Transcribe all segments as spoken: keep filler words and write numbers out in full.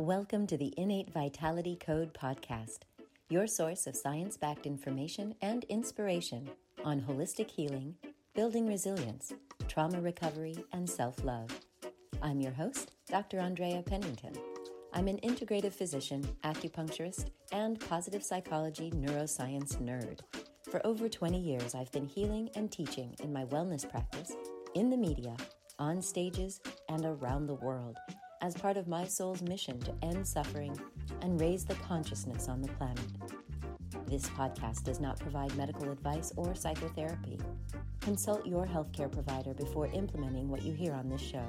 Welcome to the Innate Vitality Code podcast, your source of science-backed information and inspiration on holistic healing, building resilience, trauma recovery, and self-love. I'm your host, Doctor Andrea Pennington. I'm an integrative physician, acupuncturist, and positive psychology neuroscience nerd. For over twenty years, I've been healing and teaching in my wellness practice, in the media, on stages, and around the world as part of my soul's mission to end suffering and raise the consciousness on the planet. This podcast does not provide medical advice or psychotherapy. Consult your healthcare provider before implementing what you hear on this show.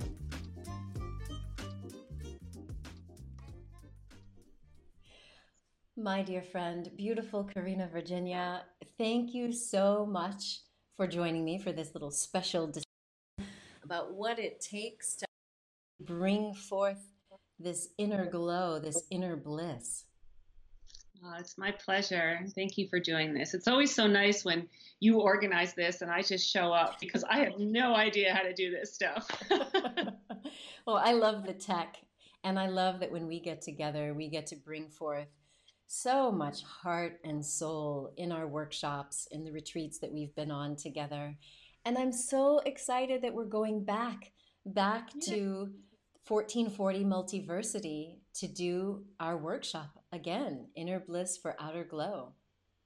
My dear friend, beautiful Karina Virginia, thank you so much for joining me for this little special discussion about what it takes to bring forth this inner glow, this inner bliss. Oh, it's my pleasure. Thank you for doing this. It's always so nice when you organize this and I just show up because I have no idea how to do this stuff. Well, I love the tech, and I love that when we get together, we get to bring forth so much heart and soul in our workshops, in the retreats that we've been on together. And I'm so excited that we're going back, back yeah. to fourteen forty Multiversity to do our workshop again, Inner Bliss for Outer Glow.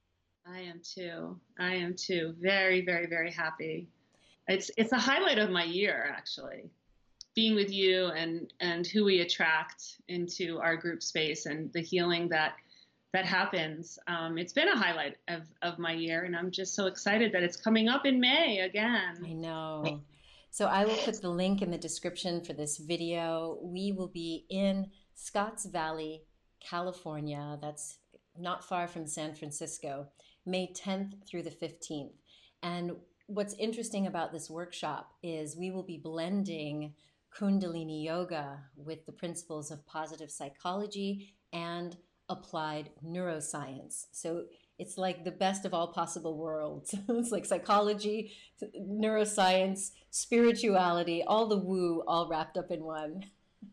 I am too. I am too. Very, very, very happy. It's it's a highlight of my year, actually. Being with you and, and who we attract into our group space and the healing that that happens. Um, it's been a highlight of, of my year, and I'm just so excited that it's coming up in May again. I know. So I will put the link in the description for this video. We will be in Scotts Valley, California. That's not far from San Francisco, May tenth through the fifteenth. And what's interesting about this workshop is we will be blending Kundalini Yoga with the principles of positive psychology and applied neuroscience. So it's like the best of all possible worlds. It's like psychology, neuroscience, spirituality, all the woo, all wrapped up in one.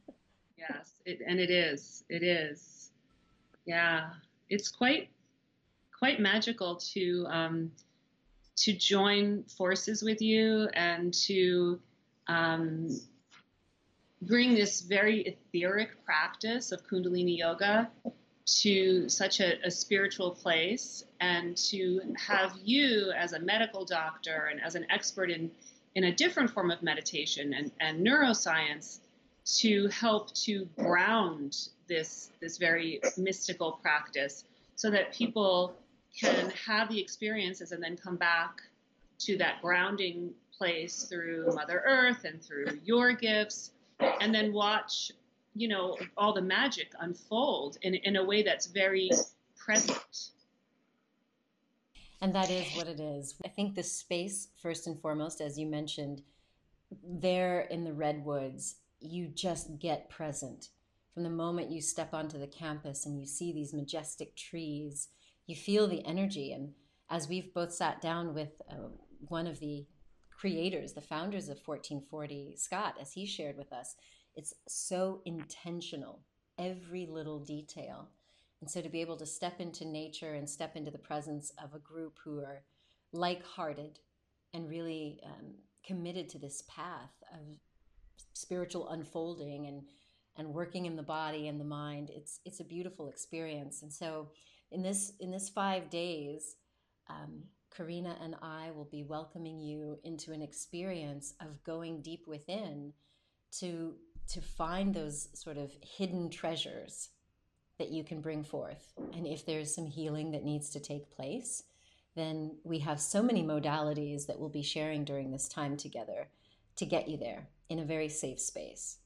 Yes, it, and it is. It is. Yeah, it's quite quite magical to um, to join forces with you and to um, bring this very etheric practice of Kundalini Yoga to such a, a spiritual place, and to have you as a medical doctor and as an expert in, in a different form of meditation and, and neuroscience to help to ground this, this very mystical practice so that people can have the experiences and then come back to that grounding place through Mother Earth and through your gifts, and then watch you know, all the magic unfold in, in a way that's very present. And that is what it is. I think the space, first and foremost, as you mentioned, there in the Redwoods, you just get present. From the moment you step onto the campus and you see these majestic trees, you feel the energy. And as we've both sat down with uh, one of the creators, the founders of fourteen forty, Scott, as he shared with us, it's so intentional, every little detail. And so to be able to step into nature and step into the presence of a group who are like-hearted and really um, committed to this path of spiritual unfolding and, and working in the body and the mind, it's it's a beautiful experience. And so in this in this five days, um, Karina and I will be welcoming you into an experience of going deep within to to find those sort of hidden treasures that you can bring forth. And if there's some healing that needs to take place, then we have so many modalities that we'll be sharing during this time together to get you there in a very safe space.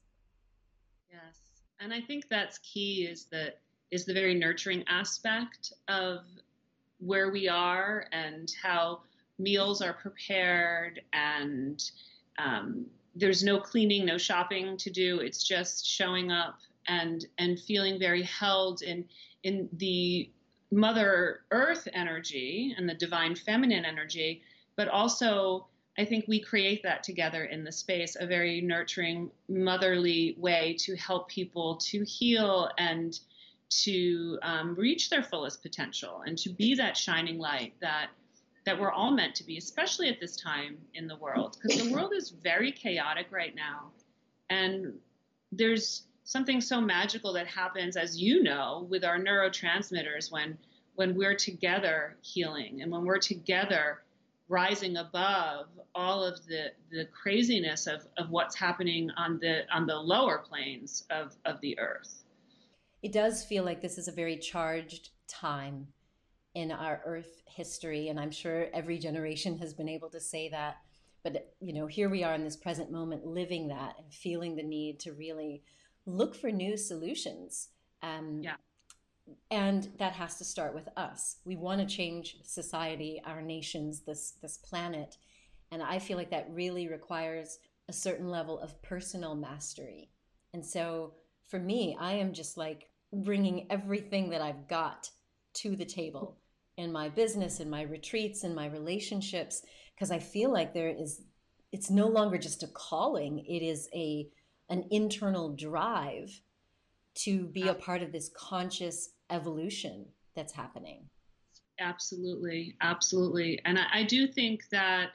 Yes. And I think that's key is that is the very nurturing aspect of where we are and how meals are prepared, and um, there's no cleaning, no shopping to do. It's just showing up and and feeling very held in in the Mother Earth energy and the divine feminine energy, but also I think we create that together in the space, a very nurturing, motherly way to help people to heal and to um, reach their fullest potential and to be that shining light that that we're all meant to be, especially at this time in the world, because the world is very chaotic right now. And there's something so magical that happens, as you know, with our neurotransmitters when when we're together healing and when we're together rising above all of the, the craziness of, of what's happening on the on the lower planes of, of the earth. It does feel like this is a very charged time in our earth history, and I'm sure every generation has been able to say that. But you know, here we are in this present moment living that and feeling the need to really look for new solutions. Um, Yeah. and that has to start with us. We want to change society, our nations, this this planet, and I feel like that really requires a certain level of personal mastery. And so for me, I am just like bringing everything that I've got to the table in my business, in my retreats, in my relationships, because I feel like there is, it's no longer just a calling, it is a an internal drive to be a part of this conscious evolution that's happening. Absolutely, absolutely. And I, I do think that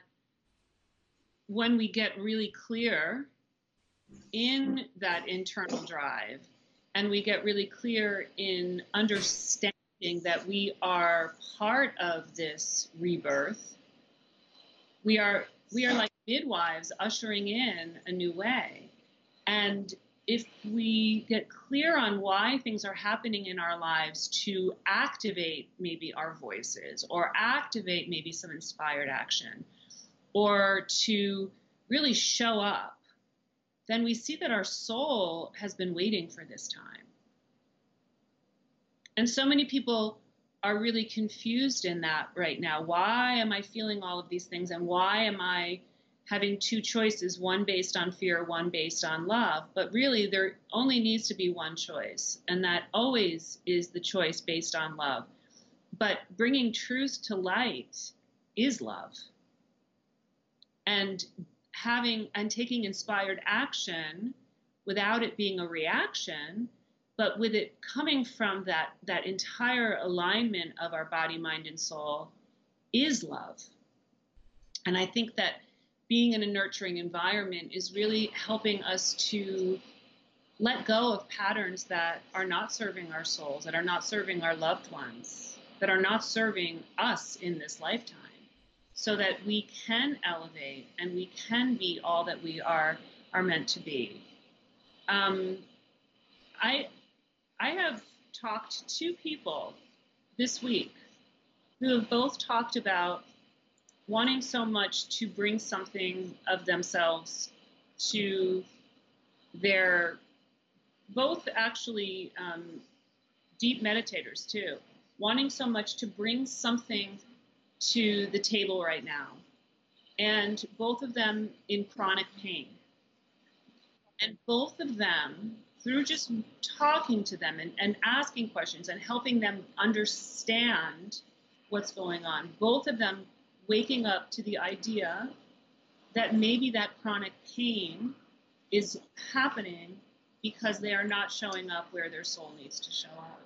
when we get really clear in that internal drive and we get really clear in understanding that we are part of this rebirth, we are we are like midwives ushering in a new way. And if we get clear on why things are happening in our lives to activate maybe our voices or activate maybe some inspired action or to really show up, then we see that our soul has been waiting for this time. And so many people are really confused in that right now. Why am I feeling all of these things? And why am I having two choices, one based on fear, one based on love? But really, there only needs to be one choice. And that always is the choice based on love. But bringing truth to light is love. And having and taking inspired action without it being a reaction, but with it coming from that, that entire alignment of our body, mind, and soul is love. And I think that being in a nurturing environment is really helping us to let go of patterns that are not serving our souls, that are not serving our loved ones, that are not serving us in this lifetime, so that we can elevate and we can be all that we are are meant to be. Um, I I have talked to people this week who have both talked about wanting so much to bring something of themselves to their, both actually um, deep meditators too, wanting so much to bring something to the table right now. And both of them in chronic pain. And both of them, through just talking to them and, and asking questions and helping them understand what's going on, both of them waking up to the idea that maybe that chronic pain is happening because they are not showing up where their soul needs to show up.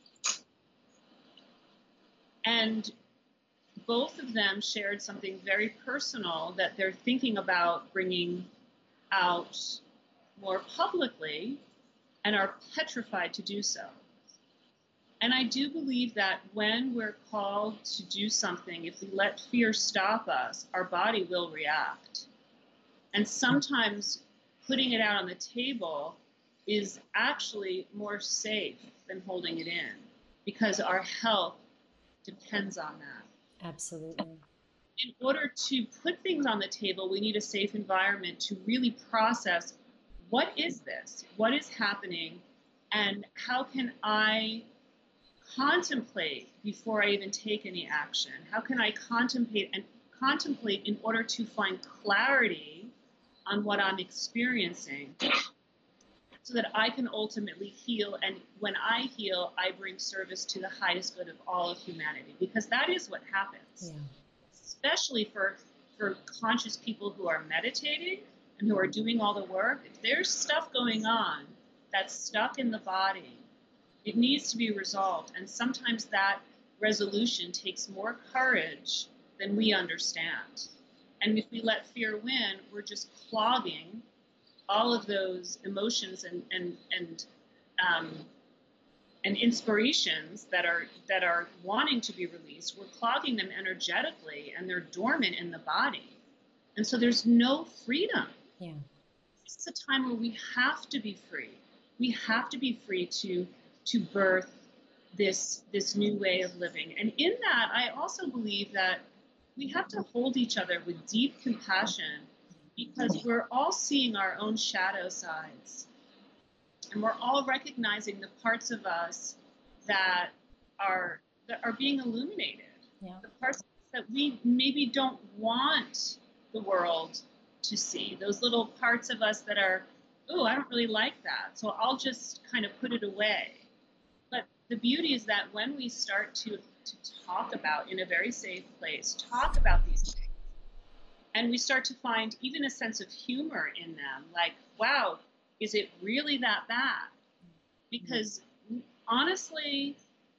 And both of them shared something very personal that they're thinking about bringing out more publicly and are petrified to do so. And I do believe that when we're called to do something, if we let fear stop us, our body will react. And sometimes putting it out on the table is actually more safe than holding it in, because our health depends on that. Absolutely. In order to put things on the table, we need a safe environment to really process, what is this? What is happening? And how can I contemplate before I even take any action? How can I contemplate and contemplate in order to find clarity on what I'm experiencing so that I can ultimately heal? And when I heal, I bring service to the highest good of all of humanity, because that is what happens. Yeah. Especially for for conscious people who are meditating and who are doing all the work, if there's stuff going on that's stuck in the body, it needs to be resolved. And sometimes that resolution takes more courage than we understand. And if we let fear win, we're just clogging all of those emotions and and and um, and inspirations that are that are wanting to be released. We're clogging them energetically, and they're dormant in the body, and so there's no freedom. Yeah, This is a time where we have to be free. We have to be free to to birth this this new way of living. And in that, I also believe that we have to hold each other with deep compassion, because we're all seeing our own shadow sides, and we're all recognizing the parts of us that are that are being illuminated. yeah, The parts that we maybe don't want the world to see. Those little parts of us that are, oh, I don't really like that, so I'll just kind of put it away. But the beauty is that when we start to, to talk about, in a very safe place, talk about these things, and we start to find even a sense of humor in them, like, wow, is it really that bad? Because honestly,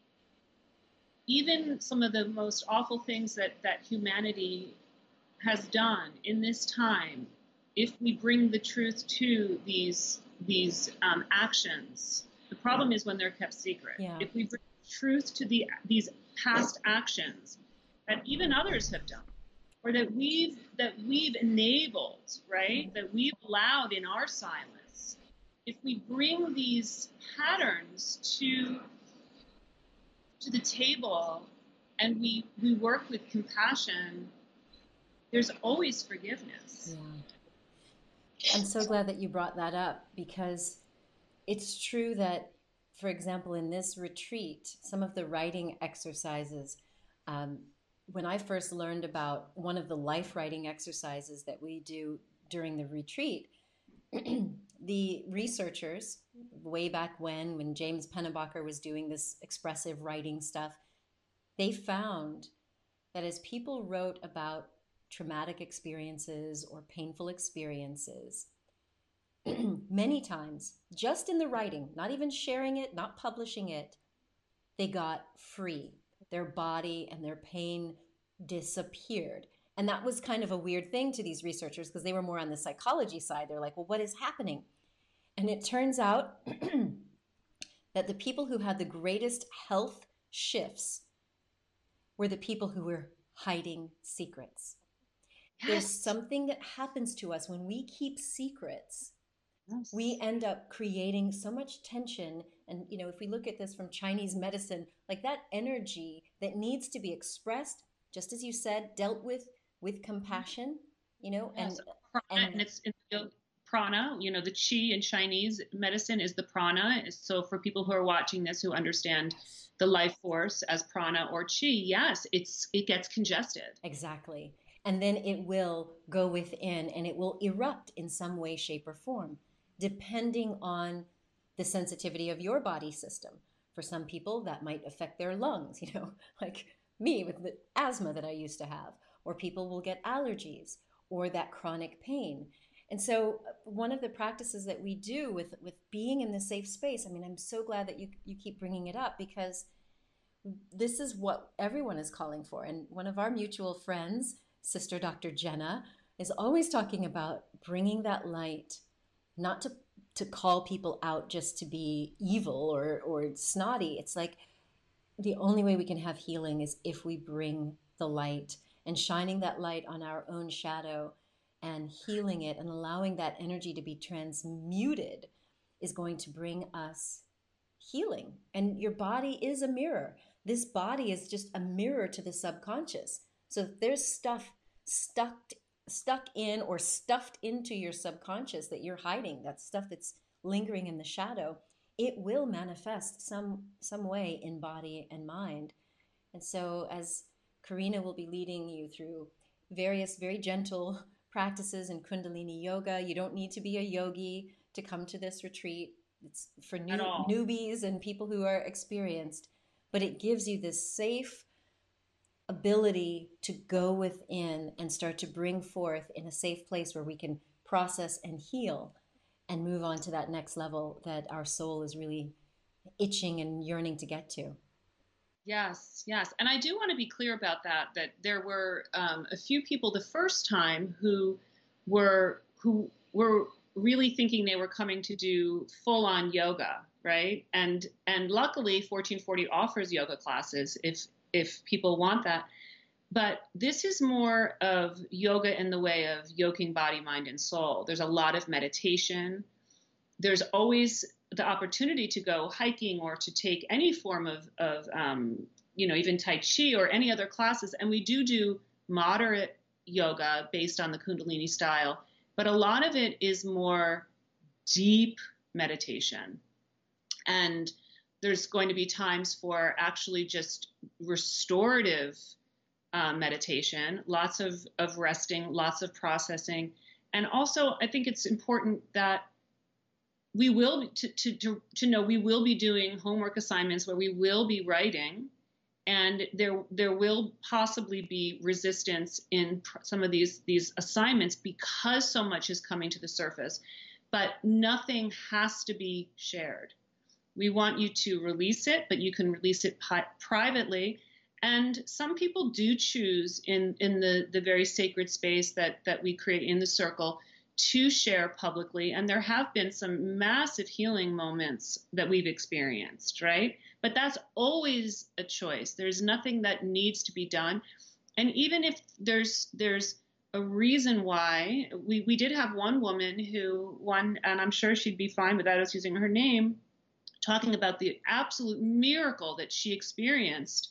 even some of the most awful things that, that humanity has done in this time, if we bring the truth to these these um, actions, the problem is when they're kept secret. yeah. If we bring truth to the these past actions that even others have done, or that we've that we've enabled, right? That we've allowed in our silence. If we bring these patterns to to the table, and we we work with compassion, there's always forgiveness. Yeah. I'm so glad that you brought that up, because it's true that, for example, in this retreat, some of the writing exercises, um, when I first learned about one of the life writing exercises that we do during the retreat, the researchers, way back when, when James Pennebaker was doing this expressive writing stuff, they found that as people wrote about traumatic experiences or painful experiences, many times, just in the writing, not even sharing it, not publishing it, they got free. Their body and their pain disappeared. And that was kind of a weird thing to these researchers, because they were more on the psychology side. They're like, well, what is happening? And it turns out that the people who had the greatest health shifts were the people who were hiding secrets. Yes. There's something that happens to us when we keep secrets. Yes. We end up creating so much tension. And, you know, if we look at this from Chinese medicine, like that energy that needs to be expressed, just as you said, dealt with with compassion, you know, yes. and, and, and it's, it's prana, you know, the chi in Chinese medicine is the prana. So for people who are watching this, who understand the life force as prana or chi, yes, it's it gets congested. Exactly. And then it will go within and it will erupt in some way, shape, or form, depending on the sensitivity of your body system. For some people, that might affect their lungs, you know, like me with the asthma that I used to have, or people will get allergies or that chronic pain. And so one of the practices that we do with, with being in the safe space, I mean, I'm so glad that you, you keep bringing it up, because this is what everyone is calling for. And one of our mutual friends, Sister Doctor Jenna, is always talking about bringing that light, not to, to call people out just to be evil or, or snotty. It's like the only way we can have healing is if we bring the light, and shining that light on our own shadow and healing it and allowing that energy to be transmuted is going to bring us healing. And your body is a mirror. This body is just a mirror to the subconscious. So if there's stuff stuck stuck in or stuffed into your subconscious that you're hiding, that stuff that's lingering in the shadow, it will manifest some some way in body and mind. And so as Karina will be leading you through various very gentle practices in Kundalini yoga, you don't need to be a yogi to come to this retreat. It's for new, newbies and people who are experienced, but it gives you this safe ability to go within and start to bring forth in a safe place where we can process and heal and move on to that next level that our soul is really itching and yearning to get to. Yes, yes. And I do want to be clear about that, that there were um, a few people the first time who were who were really thinking they were coming to do full on yoga, right? And and luckily fourteen forty offers yoga classes if if people want that. But this is more of yoga in the way of yoking body, mind, and soul. There's a lot of meditation. There's always the opportunity to go hiking or to take any form of, of um, you know, even Tai Chi or any other classes. And we do do moderate yoga based on the Kundalini style, but a lot of it is more deep meditation. And there's going to be times for actually just restorative uh, meditation, lots of, of resting, lots of processing. And also, I think it's important that we will to, to, to, to know we will be doing homework assignments where we will be writing, and there there will possibly be resistance in pr- some of these these assignments because so much is coming to the surface, but nothing has to be shared. We want you to release it, but you can release it pi- privately. And some people do choose in in the the very sacred space that that we create in the circle to share publicly. And there have been some massive healing moments that we've experienced, right? But that's always a choice. There's nothing that needs to be done. And even if there's there's a reason why, we, we did have one woman who, one, and I'm sure she'd be fine without us using her name, talking about the absolute miracle that she experienced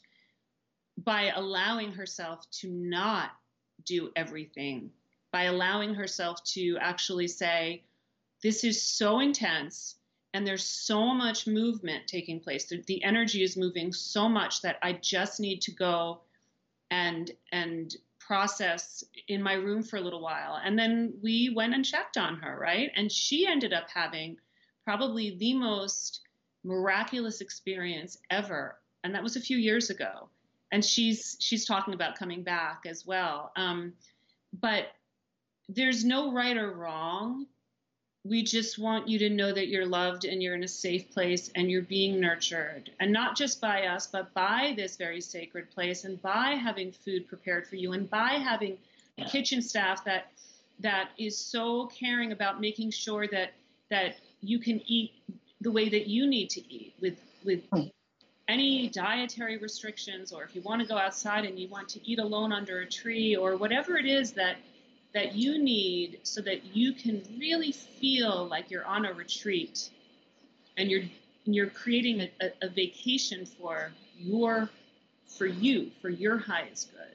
by allowing herself to not do everything, by allowing herself to actually say, this is so intense and there's so much movement taking place. The, the energy is moving so much that I just need to go and and process in my room for a little while. And then we went and checked on her, right? And she ended up having probably the most miraculous experience ever. And that was a few years ago. And she's she's talking about coming back as well. Um, but there's no right or wrong. We just want you to know that you're loved and you're in a safe place and you're being nurtured. And not just by us, but by this very sacred place, and by having food prepared for you, and by having a kitchen staff that that is so caring about making sure that that you can eat the way that you need to eat, with with any dietary restrictions, or if you want to go outside and you want to eat alone under a tree, or whatever it is that that you need, so that you can really feel like you're on a retreat and you're you're creating a, a, a vacation for your for you for your highest good.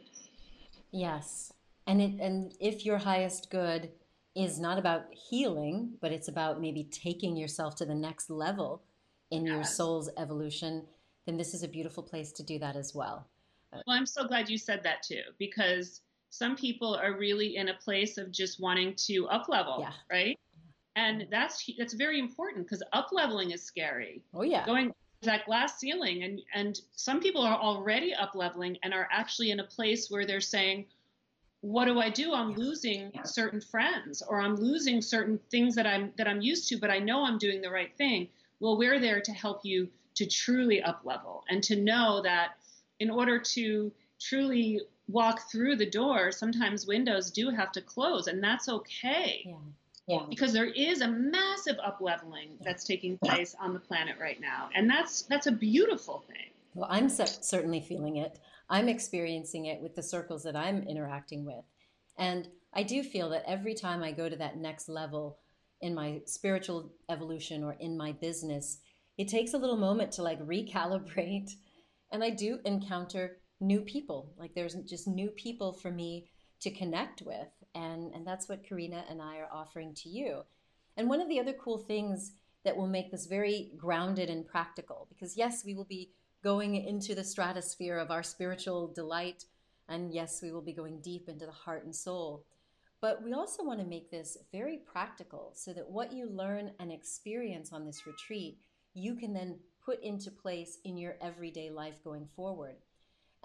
Yes. And it and if your highest good is not about healing, but it's about maybe taking yourself to the next level in your Yes. soul's evolution, then this is a beautiful place to do that as well. Well, I'm so glad you said that too, because some people are really in a place of just wanting to up level, Yeah. right? And that's that's very important, because up leveling is scary. Oh yeah. Going to that glass ceiling, and and some people are already up leveling and are actually in a place where they're saying, what do I do? I'm losing certain friends, or I'm losing certain things that I'm that I'm used to, but I know I'm doing the right thing. Well, we're there to help you to truly up level, and to know that in order to truly walk through the door, sometimes windows do have to close, and that's okay. Yeah. Yeah. Because there is a massive up leveling that's taking place on the planet right now, and that's that's a beautiful thing. Well, I'm cer- certainly feeling it. I'm experiencing it with the circles that I'm interacting with. And I do feel that every time I go to that next level in my spiritual evolution or in my business, it takes a little moment to like recalibrate. And I do encounter new people. Like there's just new people for me to connect with. And, and that's what Karina and I are offering to you. And one of the other cool things that will make this very grounded and practical, because yes, we will be going into the stratosphere of our spiritual delight, and yes, we will be going deep into the heart and soul. But we also want to make this very practical, so that what you learn and experience on this retreat, you can then put into place in your everyday life going forward.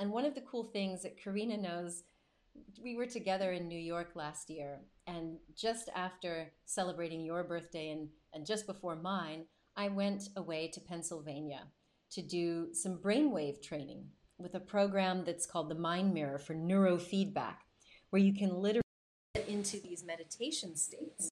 And one of the cool things that Karina knows, we were together in New York last year, and just after celebrating your birthday and, and just before mine, I went away to Pennsylvania to do some brainwave training with a program that's called the Mind Mirror for neurofeedback, where you can literally get into these meditation states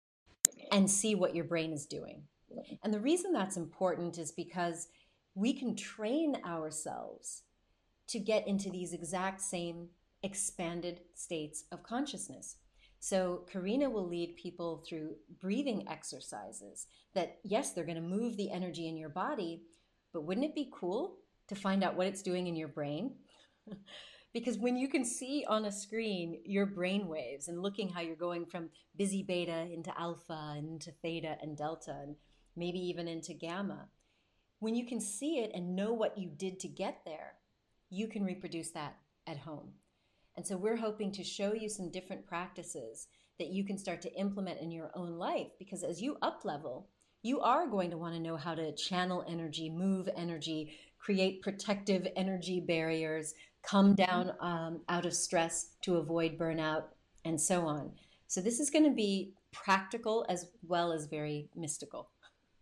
and see what your brain is doing. And the reason that's important is because we can train ourselves to get into these exact same expanded states of consciousness. So Karina will lead people through breathing exercises that, yes, they're going to move the energy in your body, but wouldn't it be cool to find out what it's doing in your brain? Because when you can see on a screen your brain waves and looking how you're going from busy beta into alpha and into theta and delta and maybe even into gamma, when you can see it and know what you did to get there, you can reproduce that at home. And so we're hoping to show you some different practices that you can start to implement in your own life, because as you up level, you are going to want to know how to channel energy, move energy, create protective energy barriers, come down um, out of stress to avoid burnout, and so on. So this is going to be practical as well as very mystical.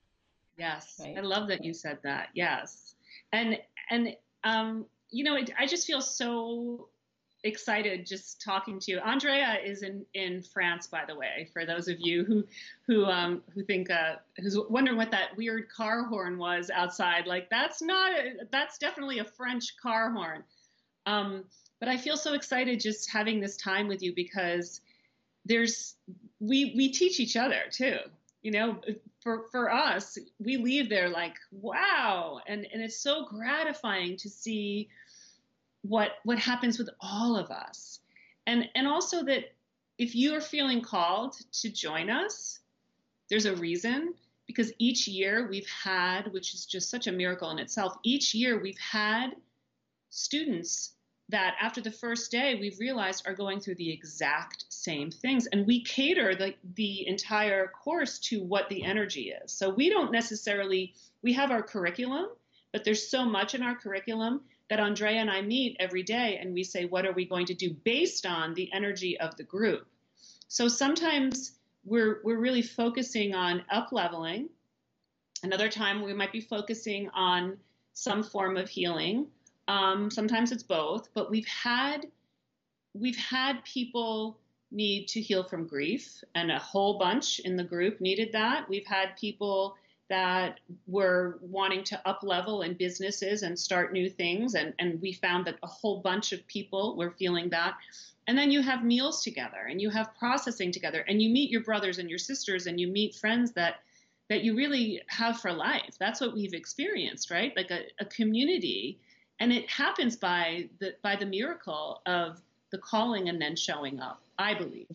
Yes, Right? I love that you said that. Yes, and and um, you know, it, I just feel so excited just talking to you. Andrea is in in France, by the way, for those of you who who um who think uh who's wondering what that weird car horn was outside. Like, that's not a, that's definitely a French car horn. Um, but I feel so excited just having this time with you, because there's we we teach each other too. You know, for for us, we leave there like, wow, and and it's so gratifying to see what what happens with all of us. And and also that if you are feeling called to join us, there's a reason, because each year we've had, which is just such a miracle in itself, each year we've had students that after the first day we've realized are going through the exact same things, and we cater the the entire course to what the energy is. So we don't necessarily, we have our curriculum, but there's so much in our curriculum that Andrea and I meet every day and we say, what are we going to do based on the energy of the group? So sometimes we're we're really focusing on up leveling. Another time we might be focusing on some form of healing. Um, sometimes it's both, but we've had we've had people need to heal from grief, and a whole bunch in the group needed that. We've had people that were wanting to up level in businesses and start new things, and, and we found that a whole bunch of people were feeling that. And then you have meals together, and you have processing together, and you meet your brothers and your sisters, and you meet friends that that you really have for life. That's what we've experienced, right? Like a, a community. And it happens by the by the miracle of the calling and then showing up, I believe.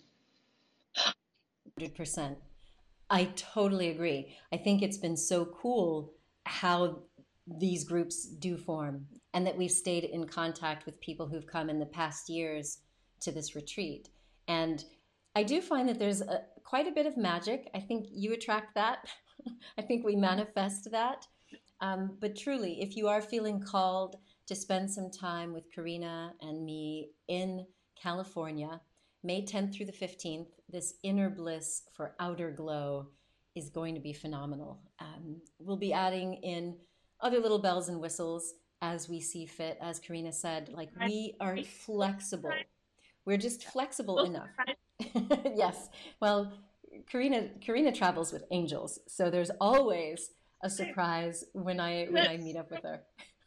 one hundred percent. I totally agree. I think it's been so cool how these groups do form, and that we've stayed in contact with people who've come in the past years to this retreat. And I do find that there's a, quite a bit of magic. I think you attract that. I think we manifest that. Um, but truly, if you are feeling called to spend some time with Karina and me in California, May tenth through the fifteenth, this inner bliss for outer glow is going to be phenomenal. Um, we'll be adding in other little bells and whistles as we see fit. As Karina said, like, we are flexible. We're just flexible enough. Yes. Well, Karina Karina travels with angels, so there's always a surprise when I when I meet up with her.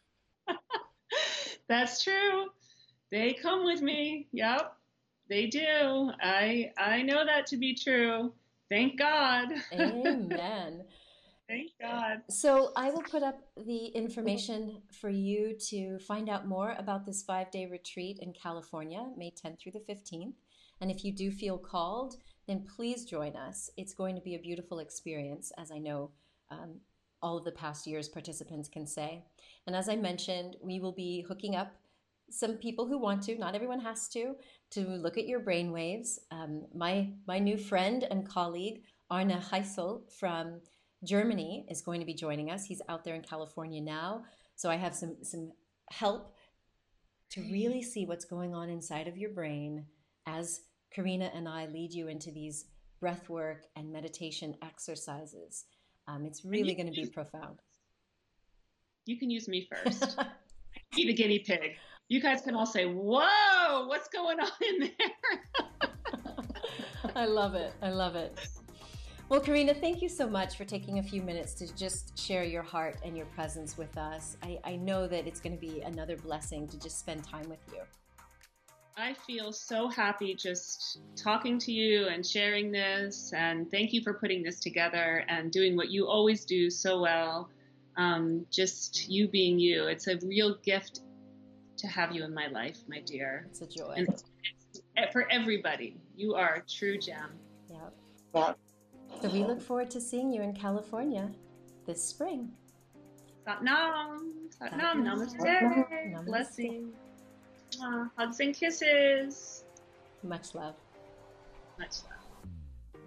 That's true. They come with me. Yep, they do. I I know that to be true. Thank God. Amen. Thank God. So I will put up the information for you to find out more about this five-day retreat in California, May tenth through the fifteenth. And if you do feel called, then please join us. It's going to be a beautiful experience, as I know um, all of the past year's participants can say. And as I mentioned, we will be hooking up some people who want to, not everyone has to, to look at your brain waves. Um, my, my new friend and colleague, Arne Heisel from Germany, is going to be joining us. He's out there in California now. So I have some, some help to really see what's going on inside of your brain as Karina and I lead you into these breath work and meditation exercises. Um, it's really going to be profound. You can use me first. Be the guinea pig. You guys can all say, whoa, what's going on in there? I love it. I love it. Well, Karina, thank you so much for taking a few minutes to just share your heart and your presence with us. I, I know that it's going to be another blessing to just spend time with you. I feel so happy just talking to you and sharing this. And thank you for putting this together and doing what you always do so well. Um, just you being you. It's a real gift to have you in my life, my dear. It's a joy. And it's, it's for everybody. You are a true gem. Yep. Yep. So we look forward to seeing you in California this spring. Satnam. Satnam. Namaste. Namaste. Blessing. Uh, hugs and kisses. Much love. Much love.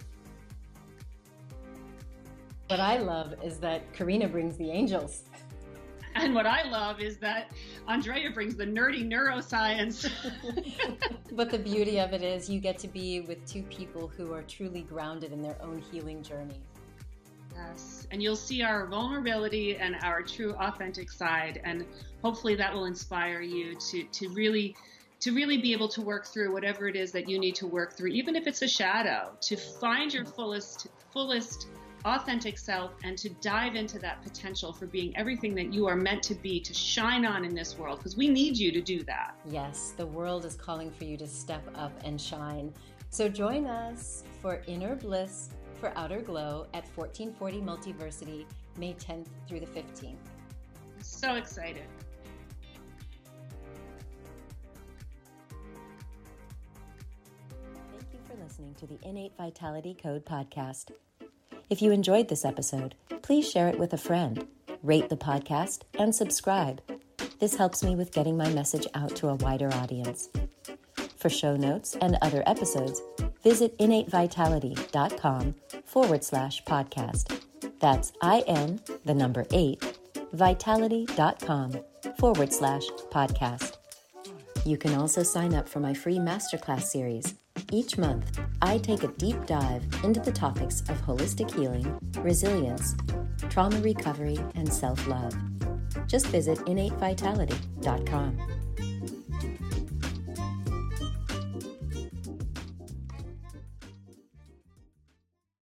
What I love is that Karina brings the angels. And what I love is that Andrea brings the nerdy neuroscience. But the beauty of it is you get to be with two people who are truly grounded in their own healing journey. Yes, and you'll see our vulnerability and our true authentic side, and hopefully that will inspire you to, to really to really be able to work through whatever it is that you need to work through, even if it's a shadow, to find your fullest fullest authentic self and to dive into that potential for being everything that you are meant to be, to shine on in this world, because we need you to do that. Yes, the world is calling for you to step up and shine. So join us for Inner Bliss for Outer Glow at fourteen forty Multiversity, May tenth through the fifteenth. So excited. Thank you for listening to the Innate Vitality Code podcast. If you enjoyed this episode, please share it with a friend, rate the podcast, and subscribe. This helps me with getting my message out to a wider audience. For show notes and other episodes, visit innatevitality.com forward slash podcast. That's I-N, the number eight, vitality.com forward slash podcast. You can also sign up for my free masterclass series. Each month, I take a deep dive into the topics of holistic healing, resilience, trauma recovery, and self-love. Just visit innate vitality dot com.